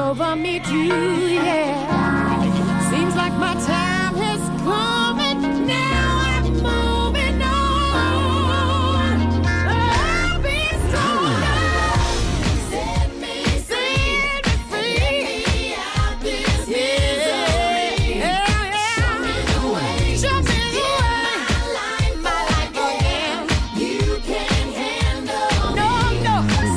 over me too, yeah. Seems like my time has come and now I'm moving on. I'll be stronger. Set me free. Get me out this misery. Show me the way. Show me the way. My life again. You can't handle me. No.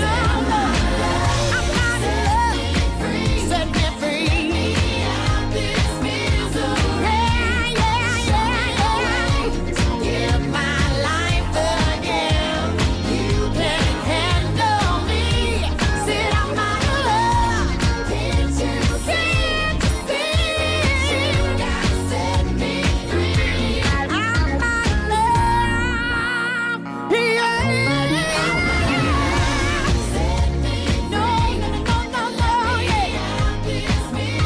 I'm out of love. Set me free. Get me out this misery. Give my life again. You can't handle me. Said I'm out of love. Can't you see? You gotta set me free. I'm out of love. Yeah. Set me free. No, yeah. Out this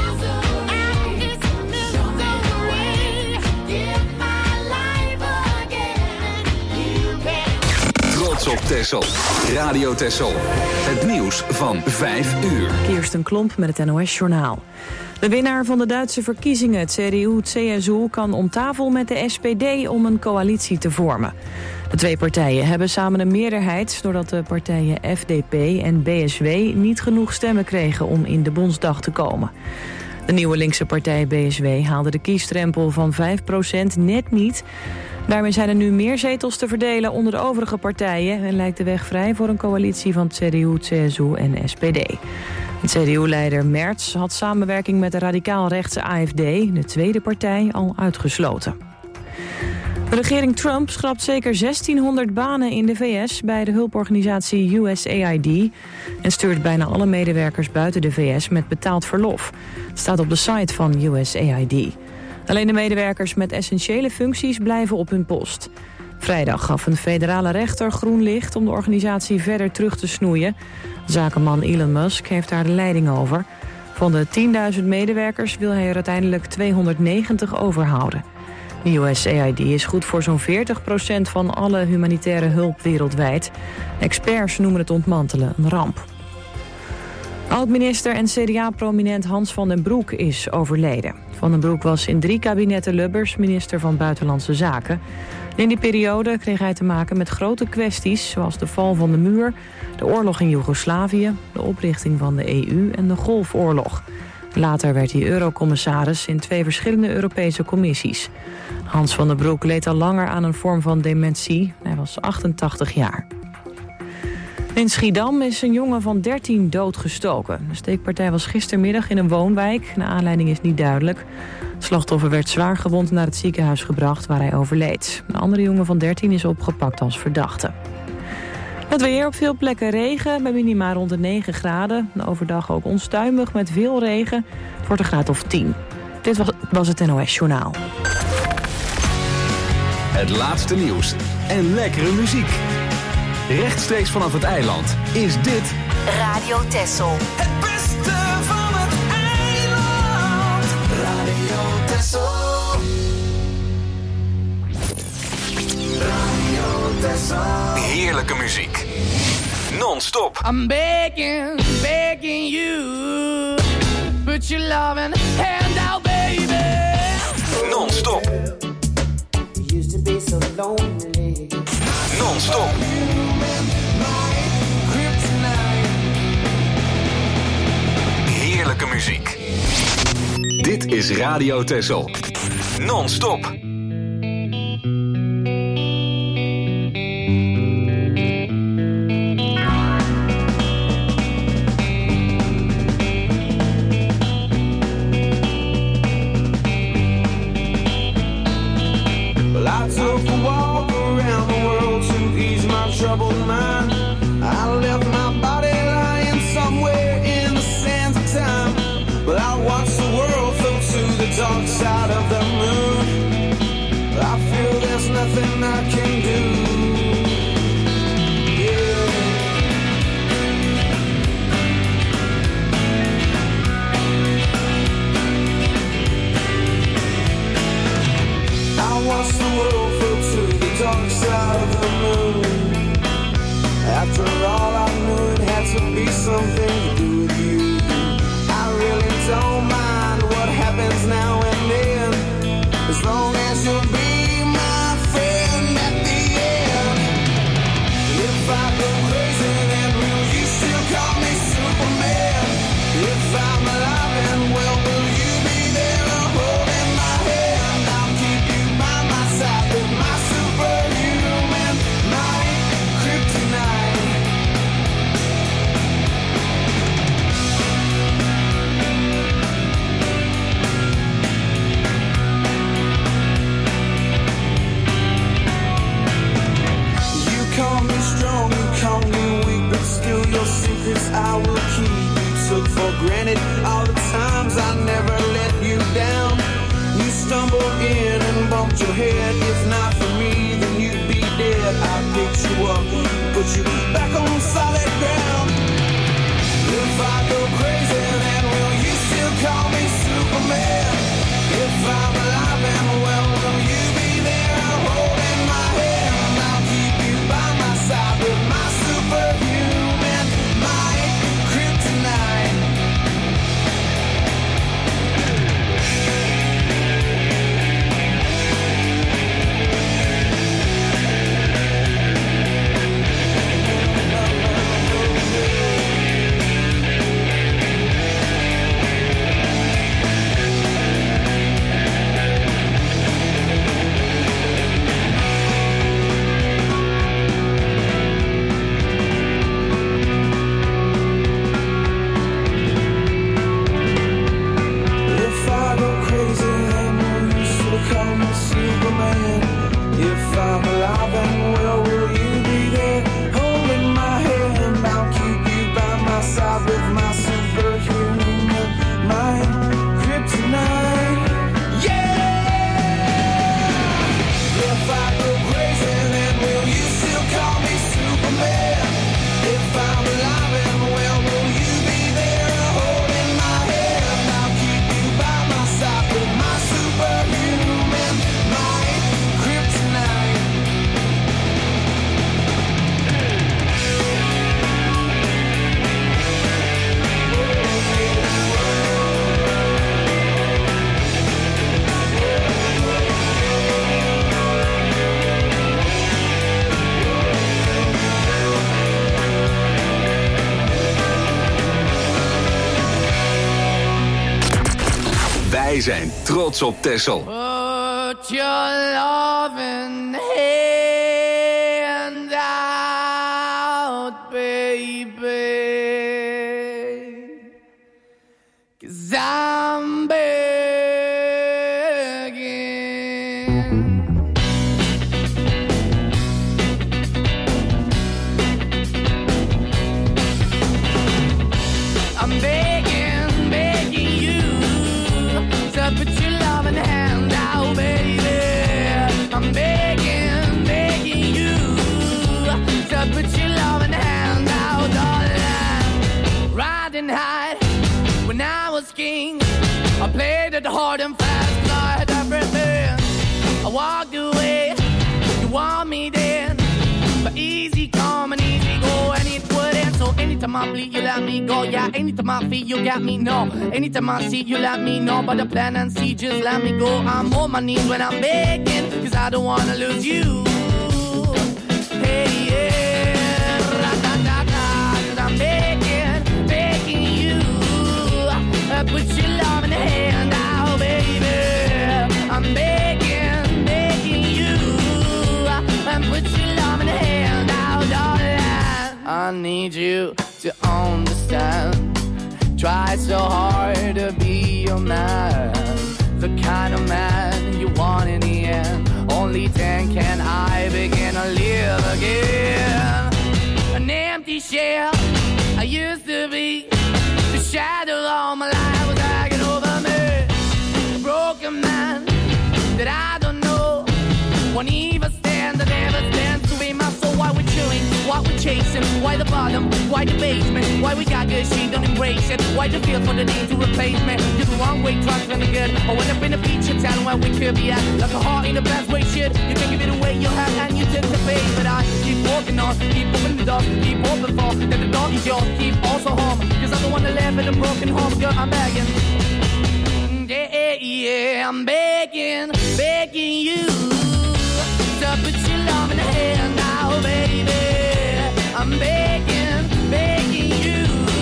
misery. Give my life again. You can't. Trots op Texel. Radio Texel. Het nieuws van 5 uur. Kirsten Klomp met het NOS-journaal. De winnaar van de Duitse verkiezingen, het CDU-CSU, kan om tafel met de SPD om een coalitie te vormen. De twee partijen hebben samen een meerderheid doordat de partijen FDP en BSW niet genoeg stemmen kregen om in de Bondsdag te komen. De nieuwe linkse partij BSW haalde de kiesdrempel van 5% net niet. Daarmee zijn er nu meer zetels te verdelen onder de overige partijen en lijkt de weg vrij voor een coalitie van CDU, CSU en SPD. De CDU-leider Merz had samenwerking met de radicaal-rechtse AfD, de tweede partij, al uitgesloten. De regering Trump schrapt zeker 1600 banen in de VS bij de hulporganisatie USAID en stuurt bijna alle medewerkers buiten de VS met betaald verlof. Het staat op de site van USAID. Alleen de medewerkers met essentiële functies blijven op hun post. Vrijdag gaf een federale rechter groen licht om de organisatie verder terug te snoeien. Zakenman Elon Musk heeft daar de leiding over. Van de 10.000 medewerkers wil hij er uiteindelijk 290 overhouden. De USAID is goed voor zo'n 40% van alle humanitaire hulp wereldwijd. Experts noemen het ontmantelen een ramp. Oud-minister en CDA-prominent Hans van den Broek is overleden. Van den Broek was in 3 kabinetten Lubbers minister van Buitenlandse Zaken. In die periode kreeg hij te maken met grote kwesties, zoals de val van de muur, de oorlog in Joegoslavië, de oprichting van de EU en de Golfoorlog. Later werd hij eurocommissaris in 2 verschillende Europese commissies. Hans van den Broek leed al langer aan een vorm van dementie. Hij was 88 jaar. In Schiedam is een jongen van 13 doodgestoken. De steekpartij was gistermiddag in een woonwijk. De aanleiding is niet duidelijk. Het slachtoffer werd zwaar gewond naar het ziekenhuis gebracht waar hij overleed. Een andere jongen van 13 is opgepakt als verdachte. Het weer, op veel plekken regen, bij minima rond de 9 graden. Overdag ook onstuimig met veel regen. Het wordt een graad of 10. Dit was het NOS Journaal. Het laatste nieuws en lekkere muziek. Rechtstreeks vanaf het eiland is dit Radio Texel. Het beste van het eiland. Radio Texel. Radio Texel. heerlijke muziek. Non-stop. I'm begging you. Put your loving hand out, baby. Non-stop. Used to be so lonely. Non-stop. Heerlijke muziek. Dit is Radio Texel. Non-stop. I took a walk around the world to ease my troubled mind. I left my body lying somewhere in the sands of time. But I watched the world float to the dark side of the moon. granted all the times I never let you down. You stumbled in and bumped your head. If not for me, then you'd be dead. I picked you up, put you back on solid ground. If I go crazy, then will you still call me Superman? If I'm alive and well, will you be there holding my hand? I'll keep you by my side with my superhuman might, kryptonite. Wij zijn trots op Texel. Put your loving hand out, baby, 'cause I'm begging. I'm begging, begging you to put your loving hand out, baby. I'm begging, begging you to put your loving hand out, darling. Riding high when I was king, I played it hard and fast, 'cause I had everything. I walked away, you want me then, but easy come and easy go, and it wouldn't. So anytime I bleed, you let me go. Yeah, anytime I feel, you got me, no. Anytime I see, you let me know. But the plan and see, just let me go. I'm on my knees when I'm begging, 'cause I don't wanna lose you. Hey, yeah, ra-da-da-da, 'cause I'm begging, begging you. Put your love in the hand out, baby. I'm begging, begging you. Put your love in the hand out, darling. I need you to understand. Try so hard to be your man, the kind of man you want in the end. Only then can I begin to live again. An empty shell I used to be, the shadow all my life was hanging over me. A broken man that I don't know, won't even stand, that never stands to be my soul. Why we're chilling, why we're chasing, why the bottom, why the basement, why we got good, she don't embrace it, why the feel for the need to replace me. You're the wrong way, trying to be good. I went up in a feature town where we could be at, like a heart in the best way, shit. You can give it away, you have, and you tend to pay. But I keep walking on, keep opening the door, keep open for, that the dog is yours, keep also home. 'Cause I'm the one that live in a broken home, girl, I'm begging. Yeah, yeah, I'm begging, begging you to put your love in the hand now, baby. I'm begging, begging you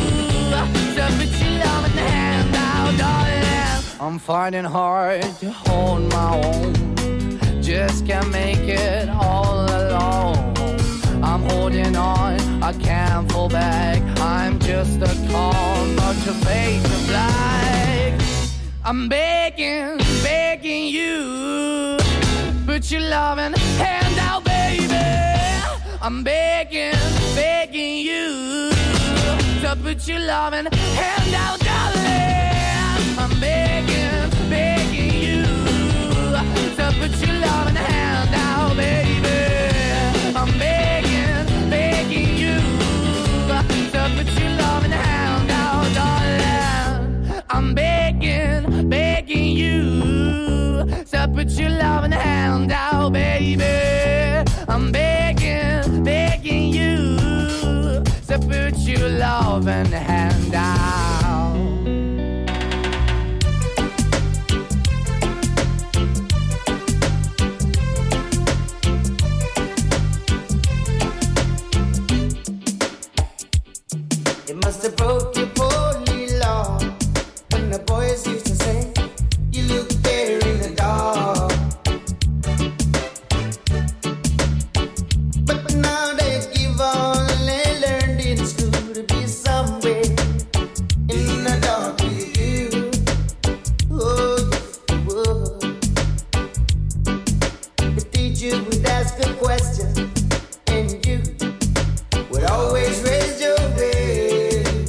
to put your love in the hand now, darling. I'm finding hard to hold my own, just can't make it all alone. I'm holding on, I can't fall back. I'm just a call, but your face is black. I'm begging, begging you, put your loving hand out, baby. I'm begging, begging you to put your loving hand out. put your loving hand out, baby. I'm begging, begging you to put your loving hand out, darling. I'm begging, begging you to put your loving hand out, baby. I'm begging, begging you to put your loving hand out. It must have broke your poorly law when the boys used to say, you look better in the dark. But now they give all they learned in school to be somewhere in the dark with you. Oh, yes, they would. The teacher would ask a question and you would always raise your grade.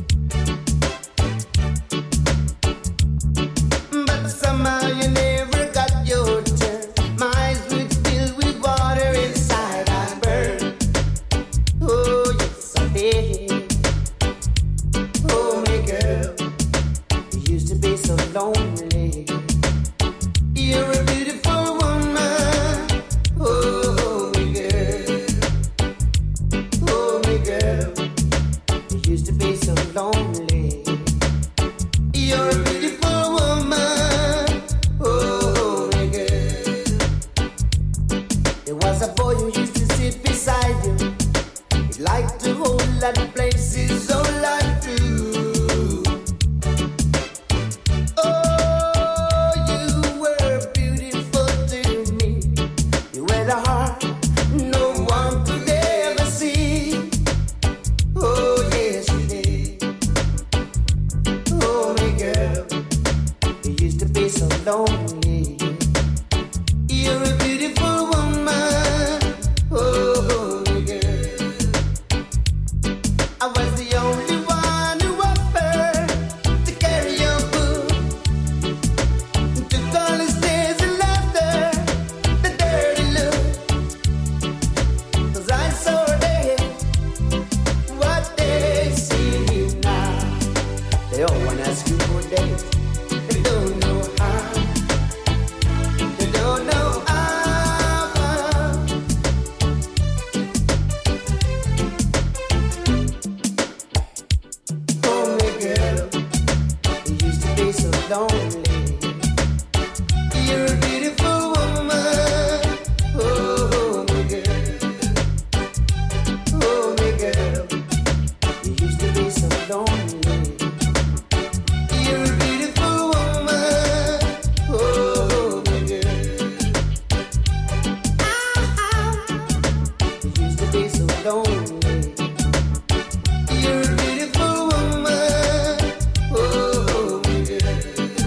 But somehow you never got your turn. My eyes would fill with water inside I burn. Oh, yes, I did. Oh, my girl, you used to be so lonely. You're a beautiful woman. Oh, my girl. Oh, my girl, you used to be so lonely. You're a beautiful woman. Oh, my girl. There was a boy who used to sit beside you. He liked to hold that places all I do. Oh, you were beautiful to me. You had a heart no one could ever see. Oh, yes, you did. Oh, my girl, you used to be so lonely. You're a beautiful woman. Oh, my girl, I was the only one who offered to carry your book. Took all the stares and laughter, the dirty look. 'Cause I saw there what they see now. They all wanna ask you for days. They don't know how. They don't know how. Oh, my girl, you used to be so lonely. You're a beautiful woman. Oh, my girl. Oh, my girl, you used to be so lonely. You're a beautiful woman. Oh, my girl. You used to be so lonely. You're a beautiful woman. Oh, my girl.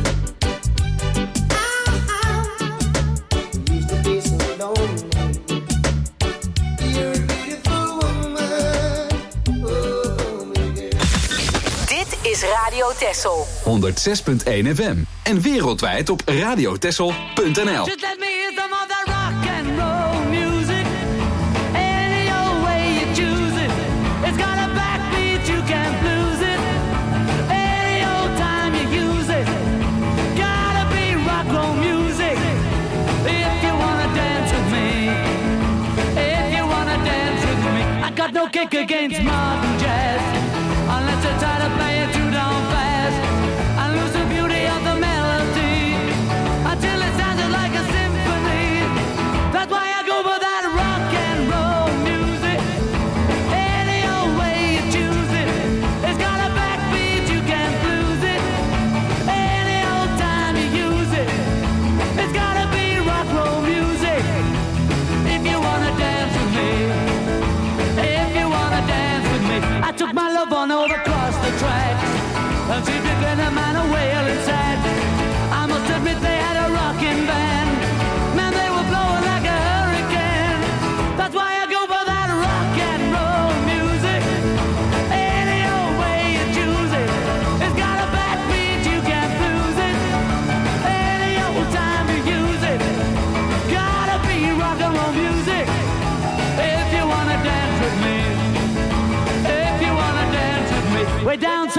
You used to be so lonely. You're a beautiful woman. Oh, my girl. Dit is Radio Texel. 106.1 FM. En wereldwijd op radiotessel.nl. Just let me hear some of that rock and roll music. Any old way you choose it. It's got a backbeat, you can't lose it. Any old time you use it. Gotta be rock roll music. If you wanna dance with me. If you wanna dance with me. I got no kick against modern jazz. Unless you try to play it too down fast. I lose the beauty of the melody until it sounds like a symphony.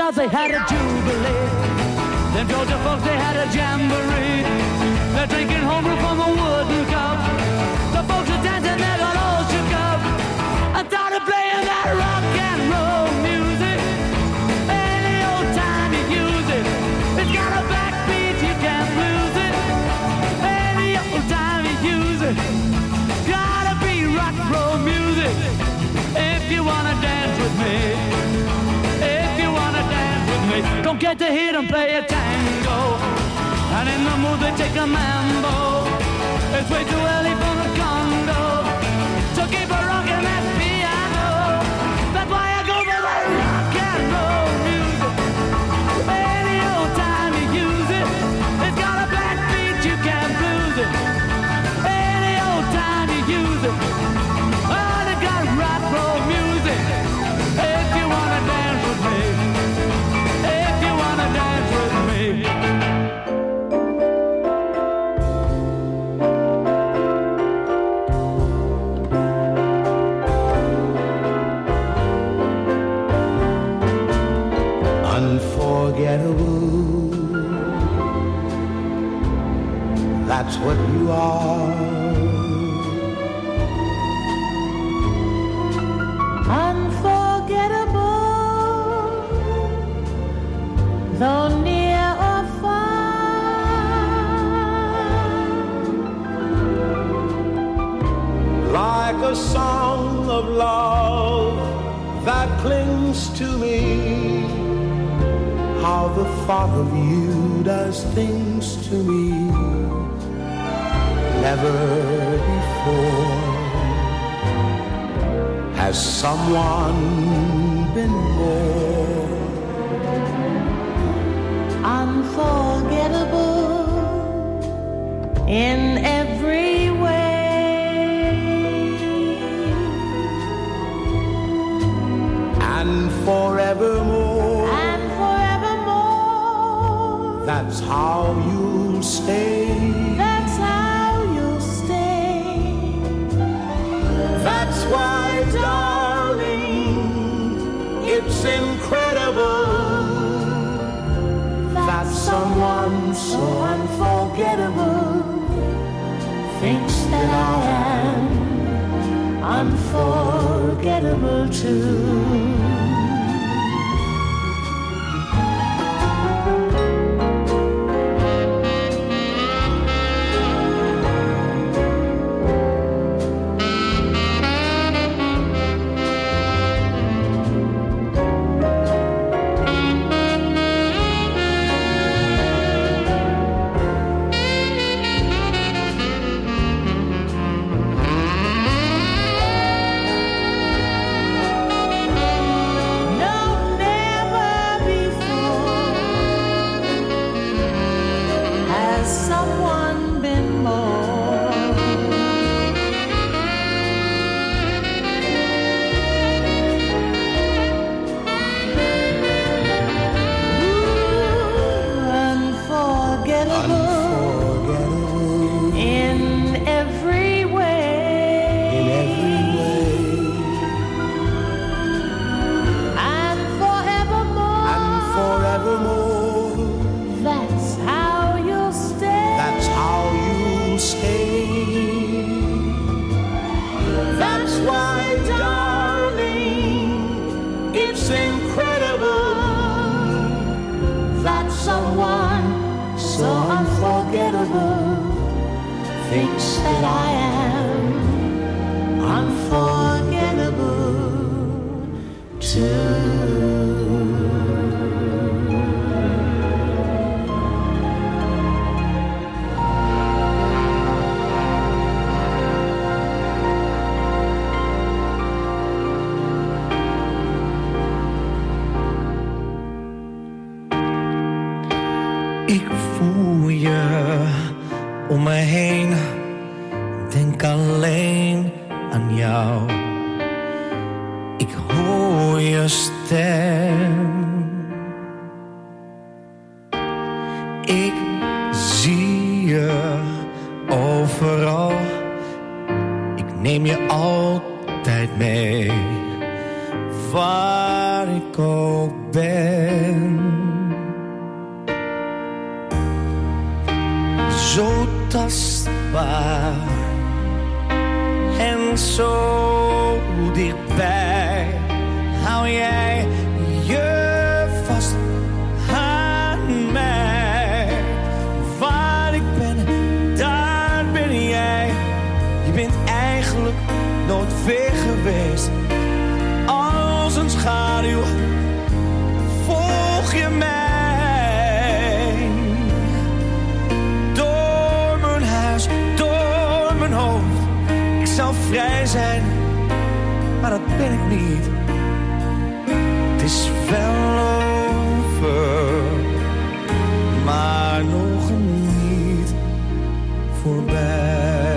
South, they had a jubilee. Them Georgia folks, they had a jamboree. They're drinking homebrew from a wooden cup. The folks are dancing, they got all shook up. I started playing that rock and roll music. Any old time you use it. It's got a backbeat, you can't lose it. Any old time you use it. Gotta be rock and roll music. If you wanna dance with me. If you wanna dance with me. Don't get to hear them play a tango. And in the mood they take a mambo. It's way too early for the Congo. So keep a rockin' that piano. That's why I go for the rock and roll music. Any old time you use it. It's got a backbeat, you can't lose it. Any old time you use it. Oh, they got rock and roll music. If you wanna dance with me. If you wanna dance with me. Unforgettable, that's what you are. Unforgettable, though near or far. Like a song of love that clings to me. How the thought of you does things to me. Never before has someone been more Unforgettable in every way. and forevermore. And forevermore. That's how you'll stay. That's how you'll stay. That's why, darling, it's incredible that someone so unforgettable Thinks that I am unforgettable too. Thinks that I am unforgettable too. Ik voel je om me heen, denk alleen aan jou. Ik hoor je stem. Ik zie je overal. Ik neem je altijd mee. Waar waar ik ook ben. Zo tastbaar en zo dichtbij. Hou jij je vast aan mij. Waar ik ben, daar ben jij. Je bent eigenlijk nooit weg geweest. Als een schaduw volg je mij. Door mijn huis, door mijn hoofd. Ik zou vrij zijn, maar dat ben ik niet. Het is wel over, maar nog niet voorbij.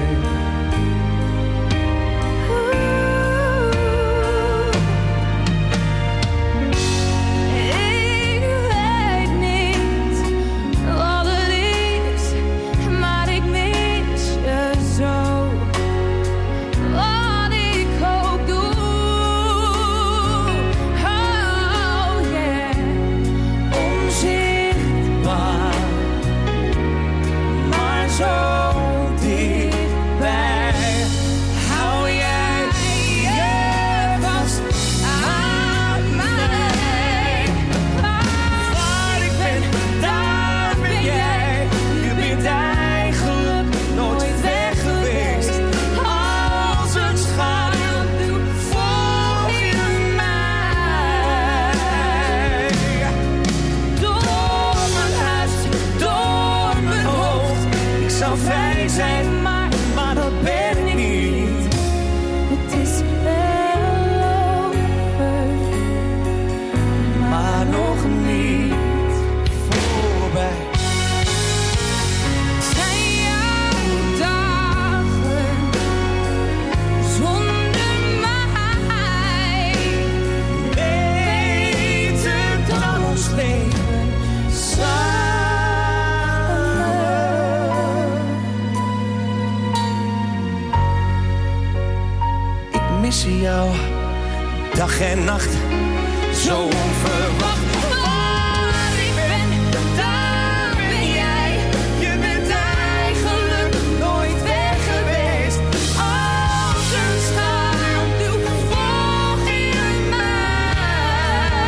Jou, dag en nacht, zo onverwacht. Waar ik ben, daar ben jij. Je bent eigenlijk nooit weg geweest. Als een schaduw volg je mij.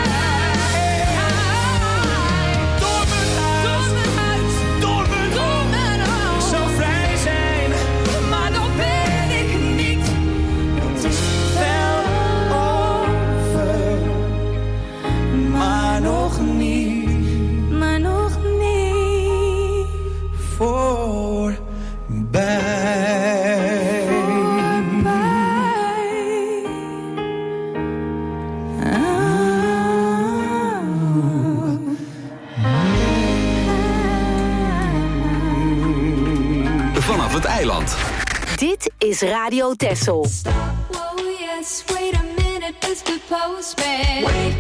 Door mijn huis, door mijn hoofd. Ik zou vrij zijn, maar dat ben ik niet. Het is wel over, maar nog niet, voorbij. Vanaf het eiland. Dit is Radio Texel. Oh yes, wait a minute, Mr. Postman.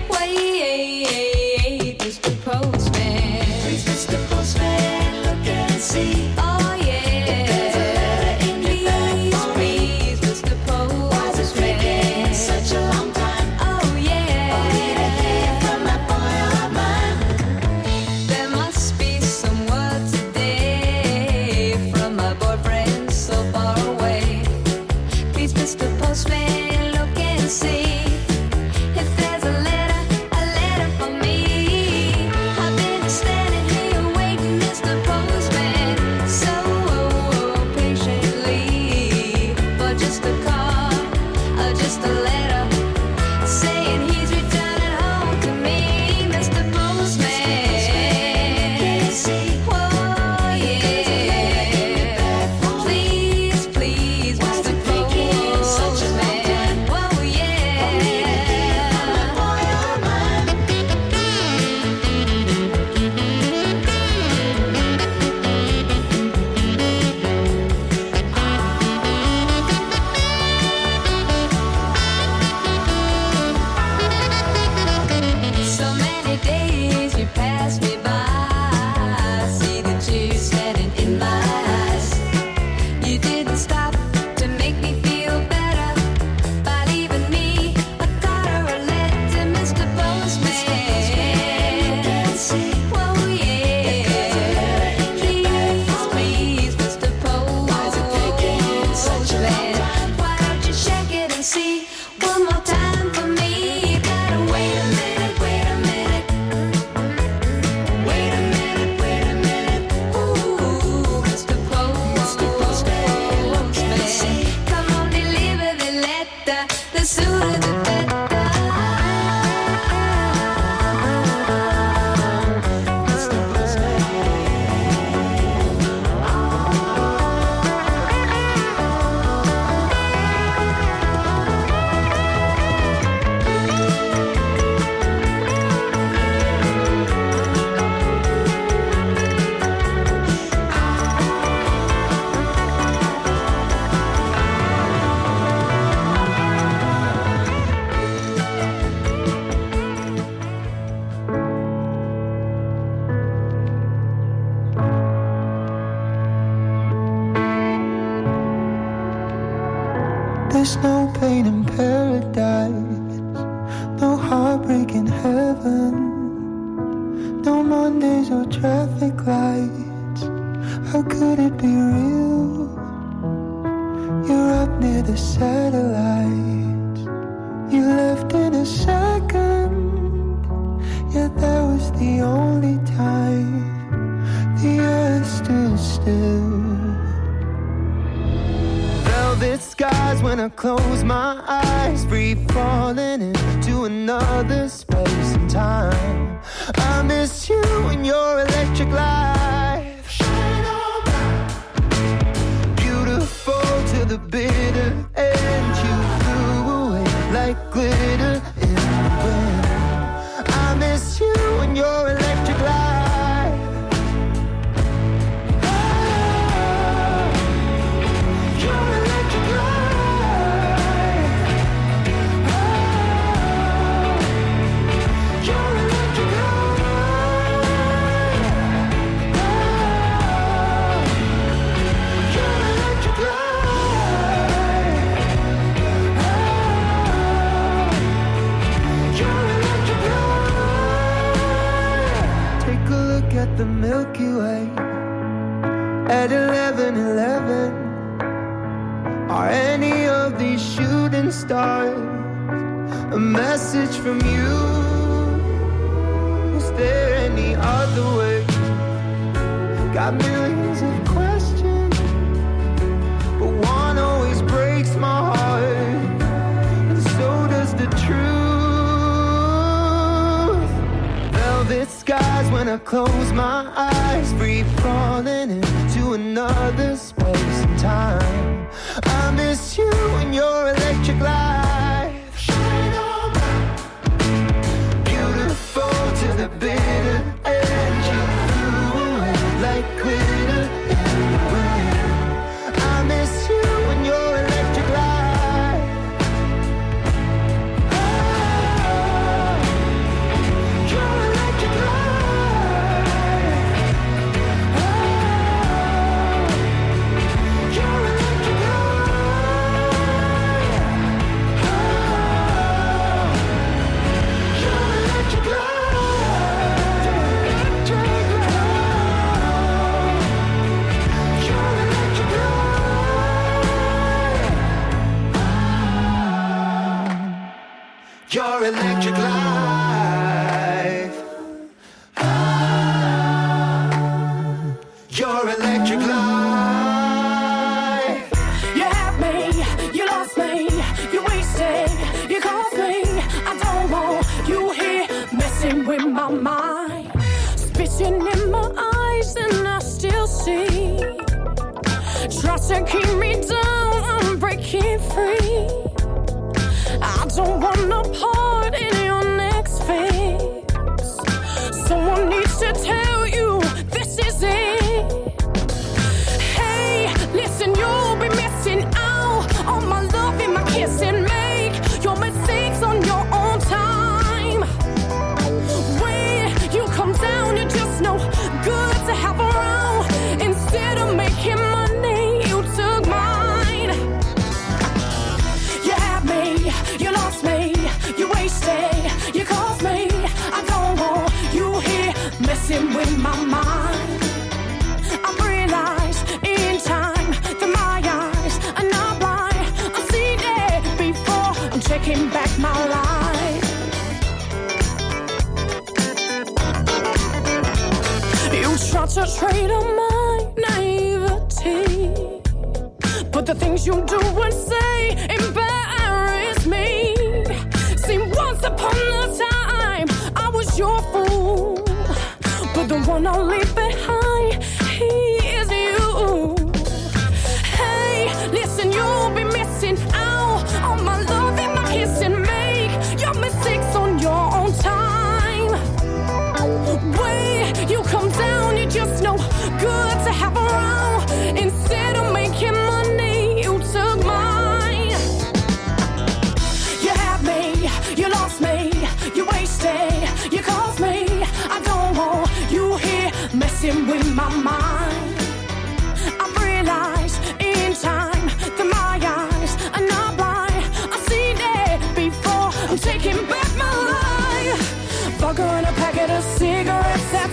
Wait, Mr. Postman. Please, Mr. Postman, look and see. Oh yeah, there's a letter in the bag. Please, Mr. Postman. Why is it taking such a long time? Oh yeah, I need to hear from that boy of mine. There must be some word today from my boyfriend so far away. Please, Mr. Postman, look and see if there's a letter for me. No Mondays or traffic lights. How could it be real? You're up near the satellites. You left in a second. Yet that was the only time the earth stood still. Velvet skies when I close my eyes, free falling into another space and time. I miss you and your electric light. Shine on bright. Beautiful to the bitter end. You flew away like glitter in the wind. I miss you and your electric light. Oh, your electric light. Oh, your electric light. Oh, your electric light. Oh, your electric light. Take a look at the Milky Way at 11:11. Are any of these shooting stars a message from you? Was there any other way? Got millions of questions, but one always breaks my heart, and so does the truth. Velvet skies when I close my eyes, free falling into another space and time. I miss you and your electric light. Shine on bright. Beautiful to the bitter end. You flew away like glitter in the wind. I miss you and your electric light. Oh, your electric light. Oh, your electric light. Oh, your electric light. Electric light. Your electric light. Your electric life. Your electric life. You have me, you lost me, you wasted, you caused me. I don't want you here messing with my mind. Spitting in my eyes and I still see. Try to keep me down, I'm breaking free. I don't want no part in your next phase. Someone needs to tell you this is it. Hey, listen, you'll be missing out on my love and my kiss and make your mistakes on your own time. When you come down, you're just no good to have around. Instead of making money, you took mine. You had me, you lost me, you wasted, you caused me. I don't want you here messing with my mind. I've realized in time that my eyes are not blind. I've seen it before, I'm taking back my life. You try to trade on my naivety, but the things you do and say embarrass me. See, once upon a time, I was your fool, but the one I'll leave behind, he is you. Hey, listen, you'll be missing out on my love and my kiss and make your mistakes on your own time. When you come down, you're just no good to have around. Instead of making money, you took mine. You had me, you lost me, you wasted, you caused me. I don't want you here messing with my mind. I've realized in time that my eyes are not blind. I've seen it before, I'm taking back my life. Vodka and a packet of cigarettes.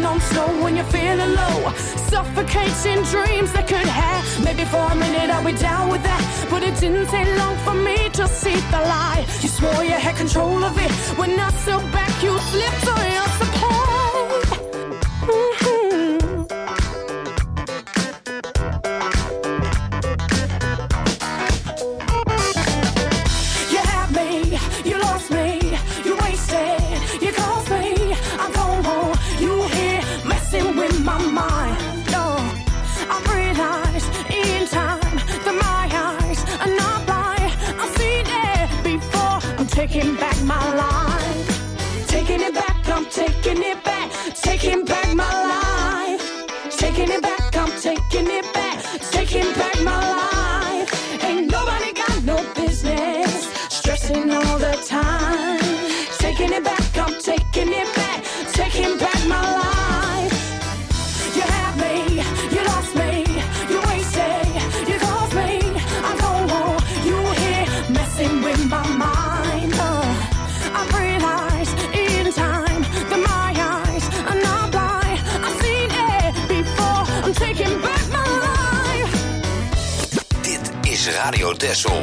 on slow when you're feeling low. Suffocating dreams that could have. Maybe for a minute I'll be down with that, but it didn't take long for me to see the lie. You swore you had control of it. When I stood back, you slipped on your support. You had me, you lost me, you wasted, you caused me. I'm gone home, you here messing with my mind. No, I realized in time that my eyes are not blind. I've seen it before. I'm taking back my life. Taking it back, I'm taking it back. Taking back my life. Taking it back, I'm taking it back. Taking back my life. Ain't nobody got no business stressing all the time. Taking it back, I'm taking it back. Taking back my life. You had me, you lost me, you wasted, you caused me. I'm gone home, you here messing with my mind. I realized in time that my eyes are not blind. I've seen it before. I'm taking back my life. Dit is Radio Texel.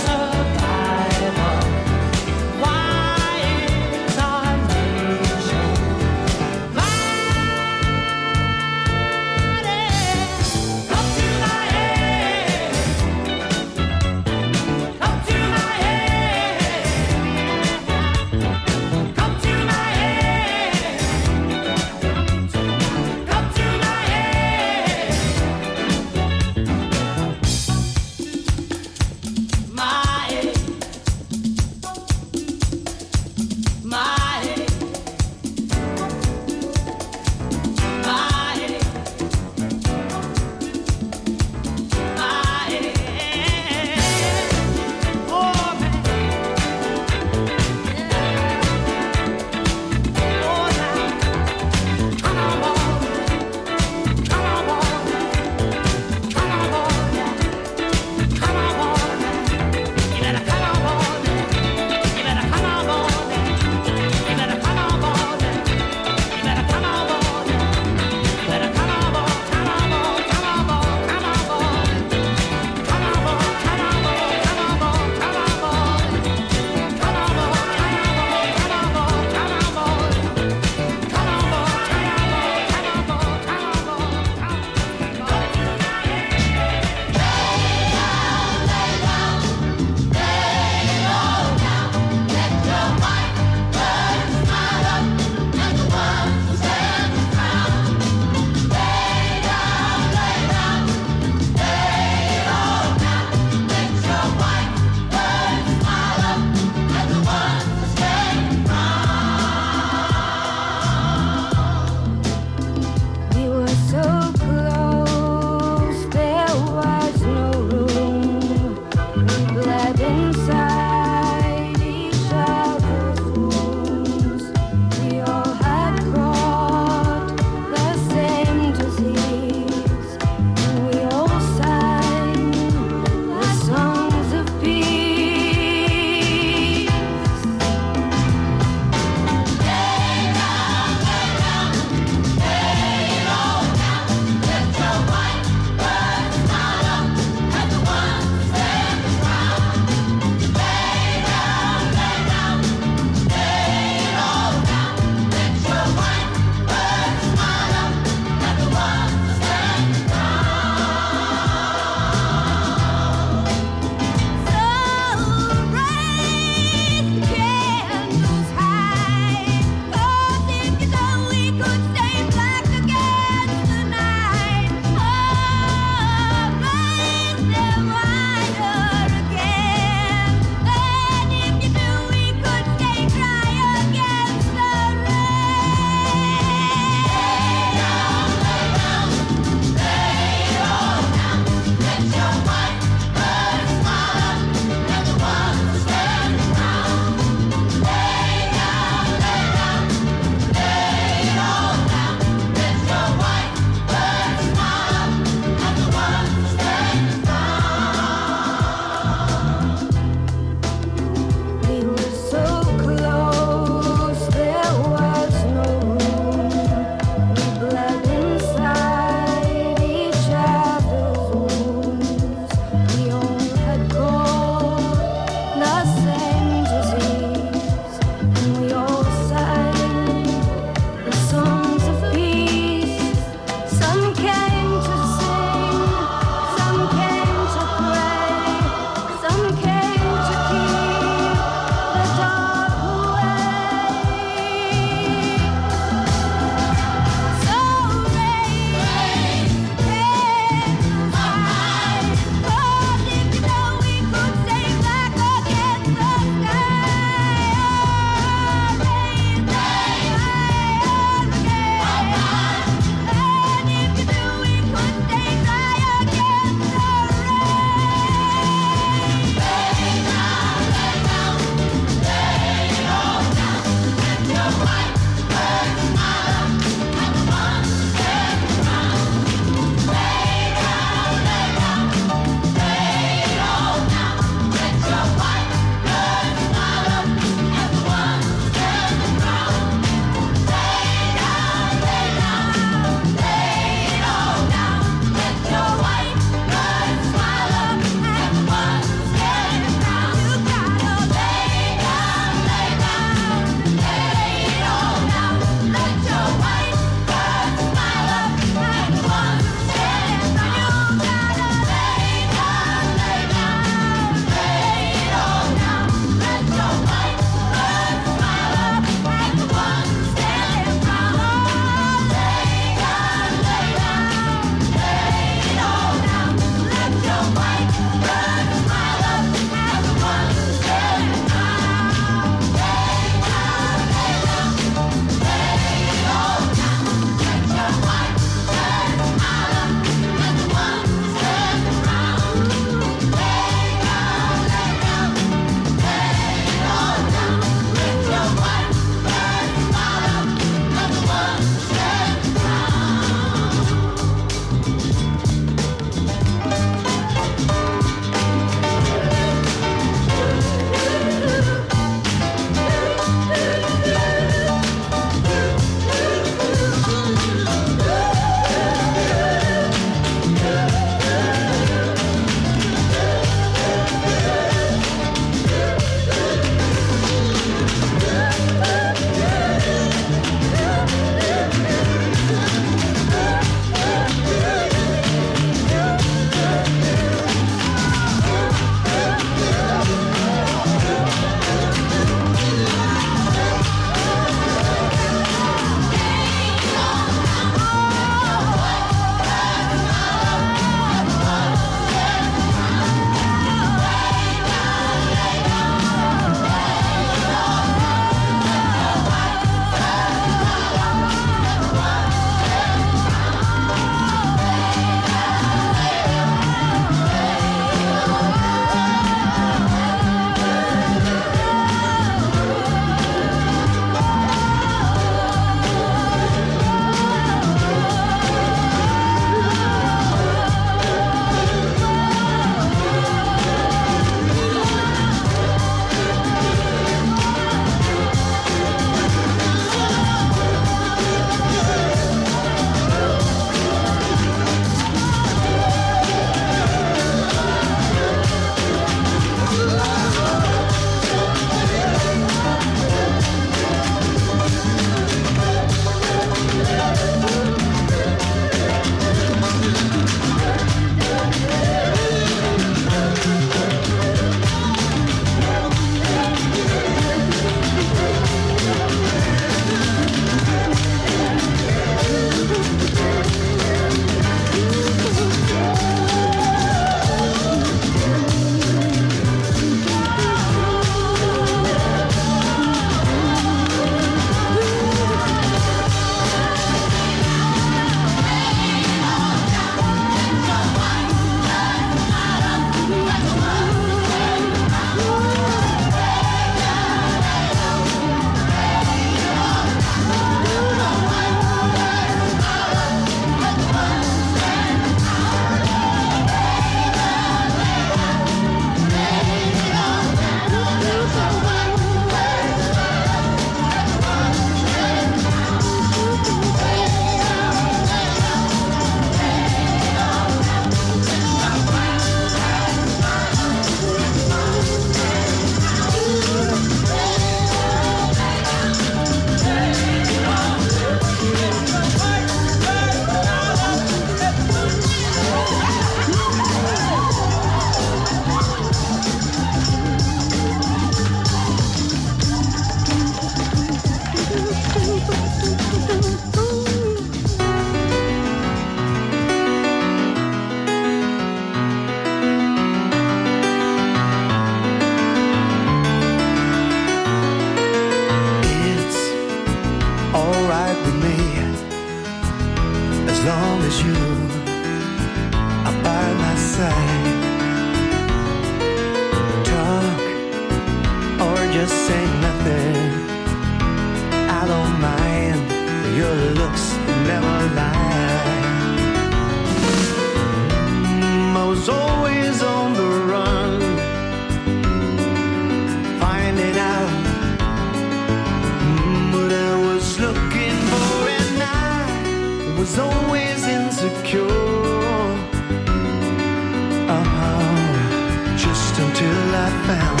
found.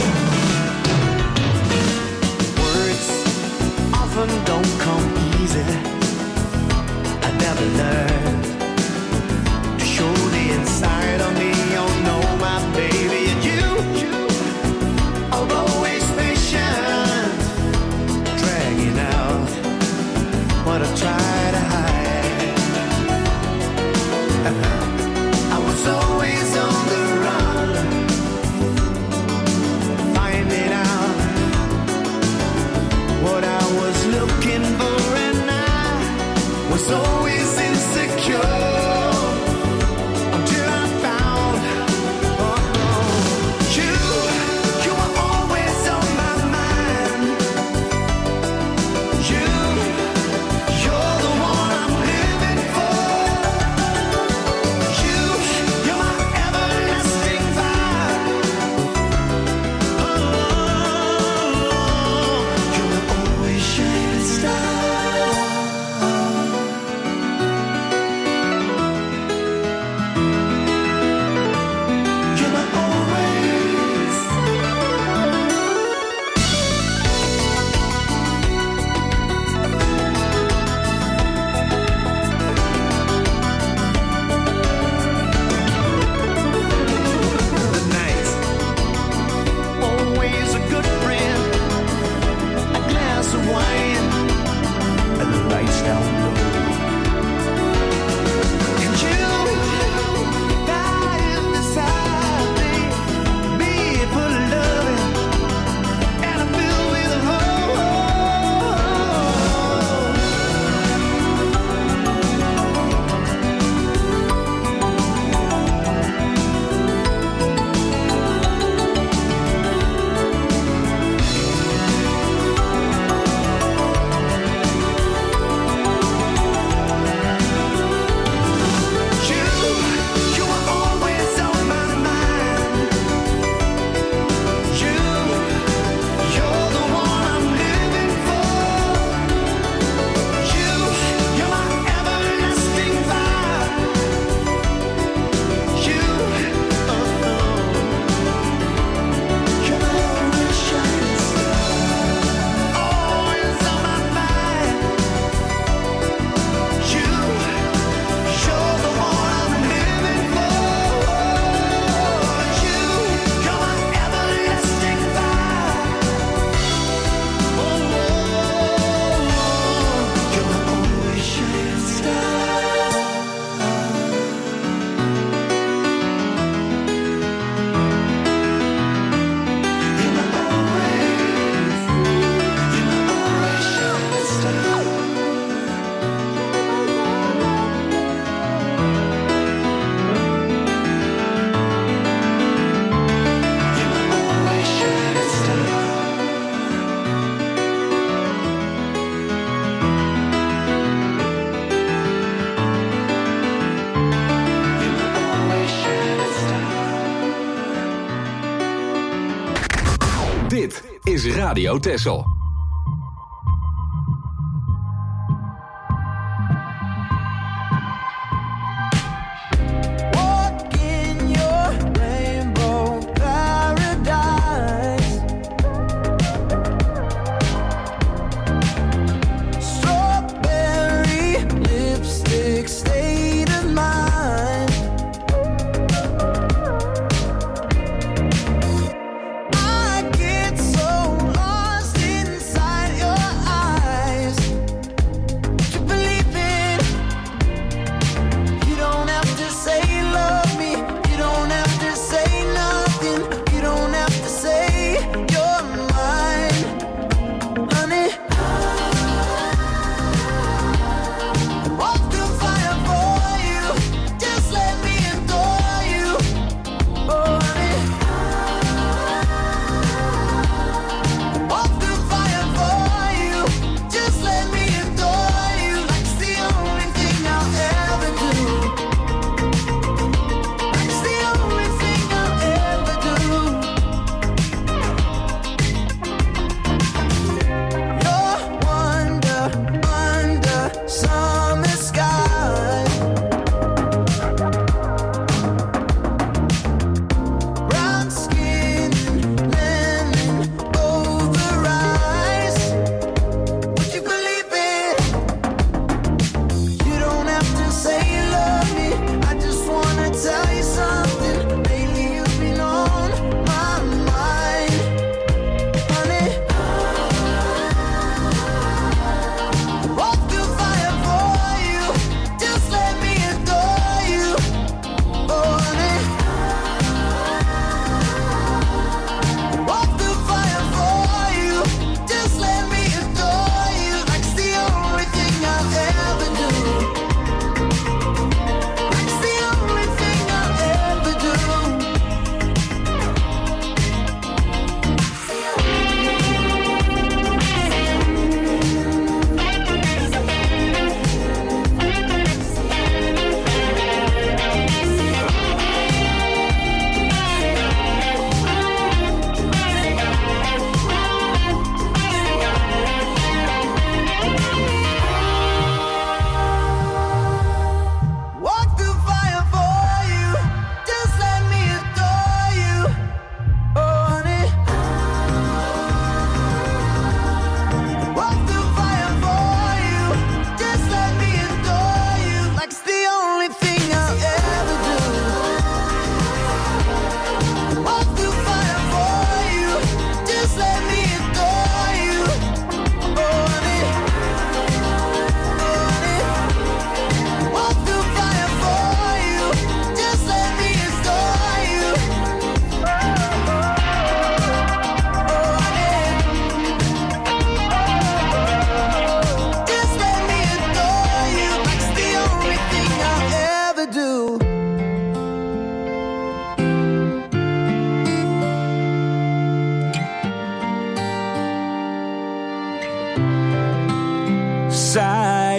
Words often don't come easy. I never learned to show the inside of me. Oh no, my baby, and you are always patient, dragging out what I try to hide. I was always on the run, finding out what I was looking for, and I was always insecure until I found you were always on my mind. You're the one I'm living for. You're my everlasting fire. You're always shining star. You're my always. The night, always a good friend. A glass of wine and the lights down low. And you dying beside me full of loving, and I'm filled with hope. You were always on my mind. You're the one I'm living for. You're my everlasting fire. You're my always shining star. Always on my mind. You're the one I'm living for. You're my everlasting fire. You're my always shining star. You're my always shining star. You're my always shining star. You're my always shining star. Dit is Radio Texel. Walk in your rainbow paradise. Strawberry lipstick state of mind. I get so lost in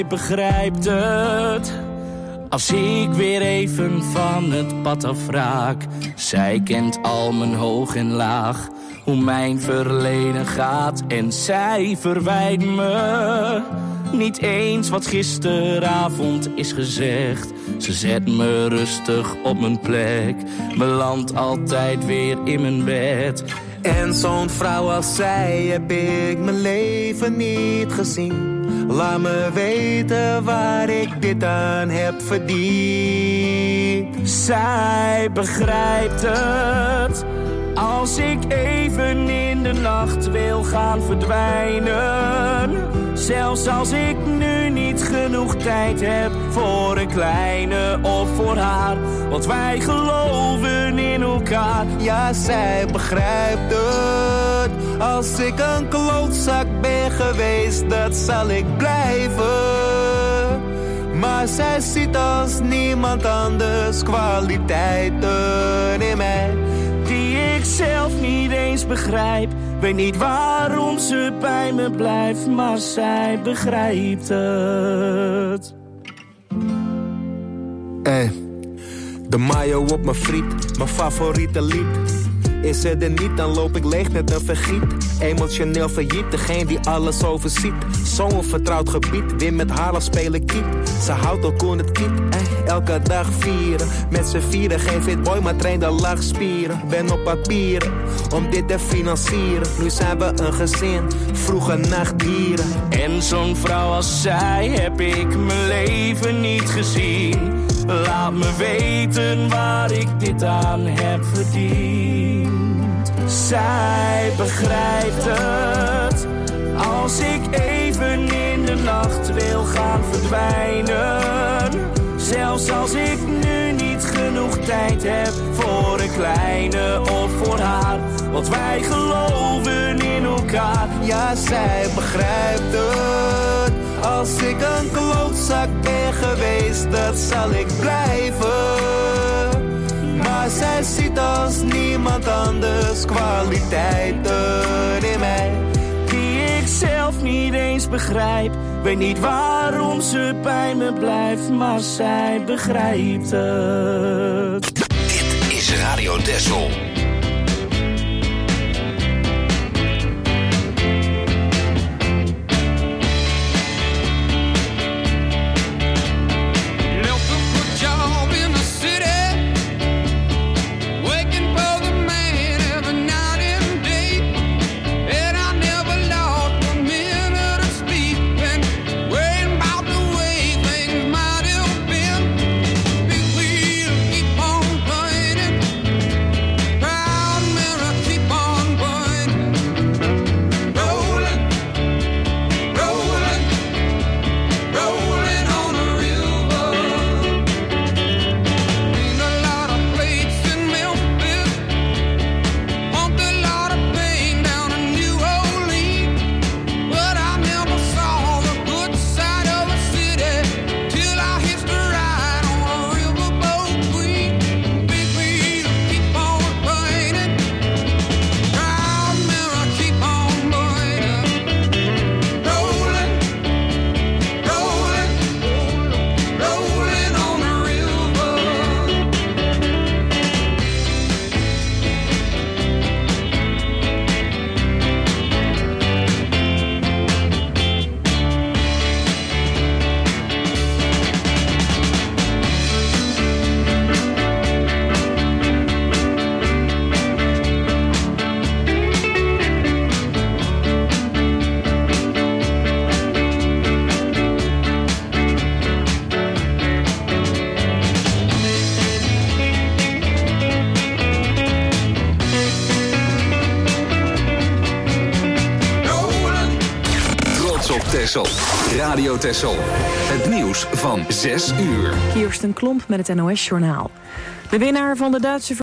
begrijpt het. Als ik weer even van het pad afraak. Zij kent al mijn hoog en laag. Hoe mijn verleden gaat en zij verwijt me. Niet eens wat gisteravond is gezegd. Ze zet me rustig op mijn plek. Beland altijd weer in mijn bed. En zo'n vrouw als zij heb ik mijn leven niet gezien. Laat me weten waar ik dit aan heb verdiend. Zij begrijpt het. Als ik even in de nacht wil gaan verdwijnen. Zelfs als ik nu niet genoeg tijd heb voor een kleine of voor haar. Want wij geloven in elkaar. Ja, zij begrijpt het. Als ik een klootzak ben geweest, dat zal ik blijven. Maar zij ziet als niemand anders kwaliteiten in mij die ik zelf niet eens begrijp. Weet niet waarom ze bij me blijft, maar zij begrijpt het. De mayo op mijn friet, mijn favoriete lied. Is ze er niet, dan loop ik leeg met een vergiet. Emotioneel failliet, degene die alles overziet. Zo'n vertrouwd gebied, weer met haar als spelen kiet. Ze houdt ook on het kiet, elke dag vieren. Met z'n vieren, geen fit boy, maar train de lachspieren. Ben op papieren, om dit te financieren. Nu zijn we een gezin, vroege nachtdieren. En zo'n vrouw als zij heb ik mijn leven niet gezien. Laat me weten waar ik dit aan heb verdiend. Zij begrijpt het. Als ik even in de nacht wil gaan verdwijnen. Zelfs als ik nu niet genoeg tijd heb voor een kleine of voor haar. Want wij geloven in elkaar. Ja, zij begrijpt het. Als ik een klootzak ben geweest, dat zal ik blijven. Maar zij ziet als niemand anders kwaliteiten in mij die ik zelf niet eens begrijp. Weet niet waarom ze bij me blijft, maar zij begrijpt het. Dit is Radio Texel. Texel. Radio Texel. Het nieuws van 6 uur. Kirsten Klomp met het NOS-journaal. De winnaar van de Duitse